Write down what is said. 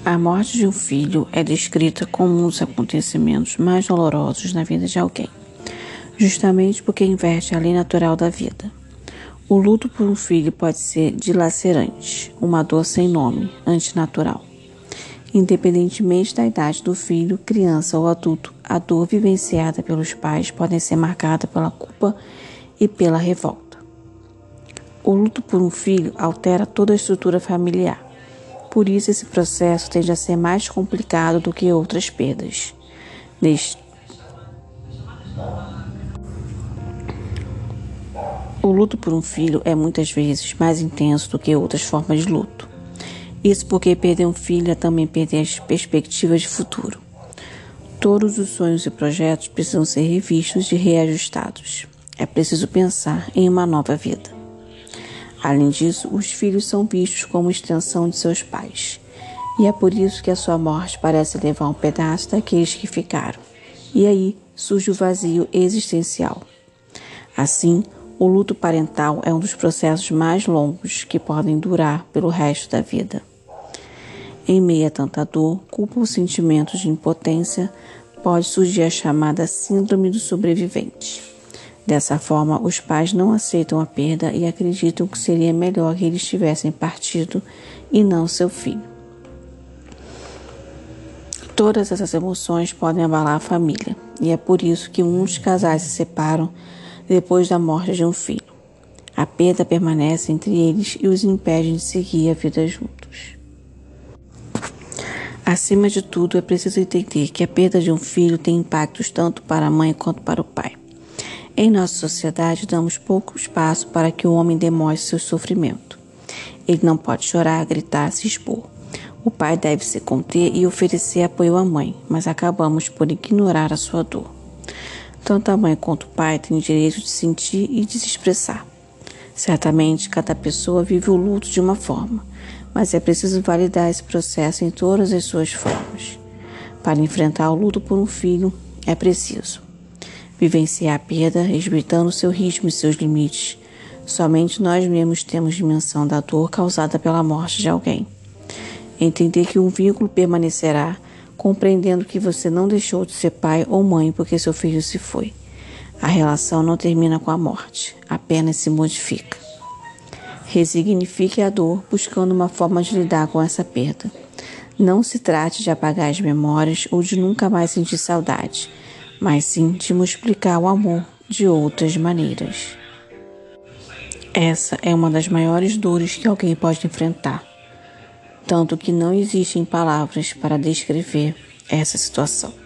A morte de um filho é descrita como um dos acontecimentos mais dolorosos na vida de alguém, justamente porque inverte a lei natural da vida. O luto por um filho pode ser dilacerante, uma dor sem nome, antinatural. Independentemente da idade do filho, criança ou adulto, a dor vivenciada pelos pais pode ser marcada pela culpa e pela revolta. O luto por um filho altera toda a estrutura familiar. Por isso, esse processo tende a ser mais complicado do que outras perdas. O luto por um filho é muitas vezes mais intenso do que outras formas de luto. Isso porque perder um filho é também perder as perspectivas de futuro. Todos os sonhos e projetos precisam ser revistos e reajustados. É preciso pensar em uma nova vida. Além disso, os filhos são vistos como extensão de seus pais. E é por isso que a sua morte parece levar um pedaço daqueles que ficaram. E aí surge o vazio existencial. Assim, o luto parental é um dos processos mais longos que podem durar pelo resto da vida. Em meio a tanta dor, culpa ou sentimentos de impotência, pode surgir a chamada síndrome do sobrevivente. Dessa forma, os pais não aceitam a perda e acreditam que seria melhor que eles tivessem partido e não seu filho. Todas essas emoções podem abalar a família, e é por isso que muitos casais se separam depois da morte de um filho. A perda permanece entre eles e os impede de seguir a vida juntos. Acima de tudo, é preciso entender que a perda de um filho tem impactos tanto para a mãe quanto para o pai. Em nossa sociedade, damos pouco espaço para que o homem demonstre seu sofrimento. Ele não pode chorar, gritar, se expor. O pai deve se conter e oferecer apoio à mãe, mas acabamos por ignorar a sua dor. Tanto a mãe quanto o pai têm o direito de sentir e de se expressar. Certamente, cada pessoa vive o luto de uma forma, mas é preciso validar esse processo em todas as suas formas. Para enfrentar o luto por um filho, é preciso vivenciar a perda, respeitando seu ritmo e seus limites. Somente nós mesmos temos dimensão da dor causada pela morte de alguém. Entender que um vínculo permanecerá, compreendendo que você não deixou de ser pai ou mãe porque seu filho se foi. A relação não termina com a morte, apenas se modifica. Resignifique a dor, buscando uma forma de lidar com essa perda. Não se trate de apagar as memórias ou de nunca mais sentir saudade, mas sim de multiplicar o amor de outras maneiras. Essa é uma das maiores dores que alguém pode enfrentar, tanto que não existem palavras para descrever essa situação.